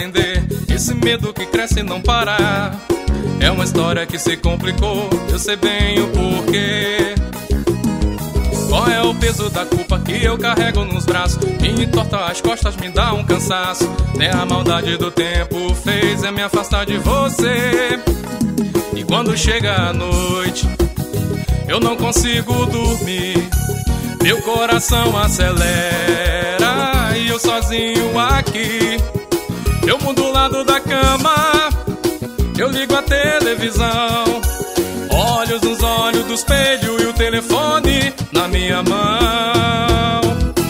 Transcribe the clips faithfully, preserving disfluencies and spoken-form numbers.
entender esse medo que cresce e não para. É uma história que se complicou, eu sei bem o porquê. Qual é o peso da culpa que eu carrego nos braços? Me entorta as costas, me dá um cansaço. Nem a maldade do tempo fez eu me afastar de você. E quando chega a noite, eu não consigo dormir. Meu coração acelera e eu sozinho aqui. Eu mudo o lado da cama, eu ligo a televisão, olhos nos olhos do espelho e o telefone na minha mão.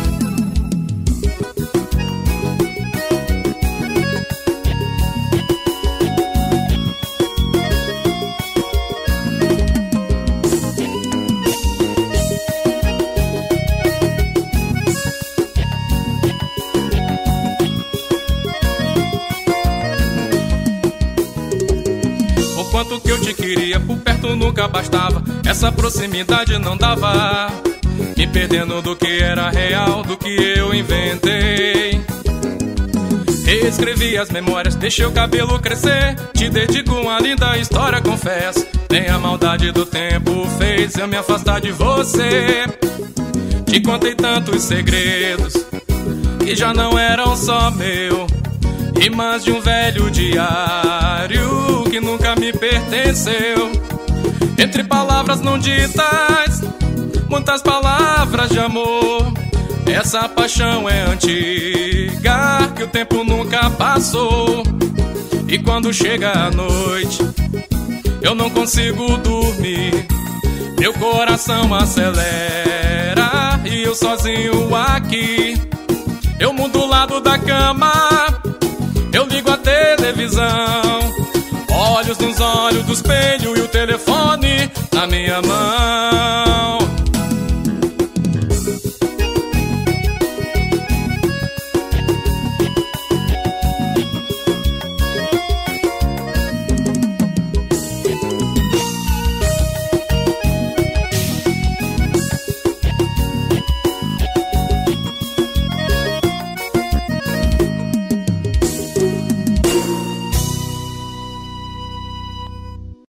Quanto que eu te queria, por perto nunca bastava. Essa proximidade não dava, me perdendo do que era real, do que eu inventei. Reescrevi as memórias, deixei o cabelo crescer. Te dedico uma linda história, confesso. Nem a maldade do tempo fez eu me afastar de você. Te contei tantos segredos que já não eram só meu, rimas de um velho diário que nunca me pertenceu. Entre palavras não ditas, muitas palavras de amor. Essa paixão é antiga, que o tempo nunca passou. E quando chega a noite, eu não consigo dormir. Meu coração acelera e eu sozinho aqui. Eu mudo o lado da cama, eu ligo a televisão, olhos nos olhos do espelho e o telefone na minha mão.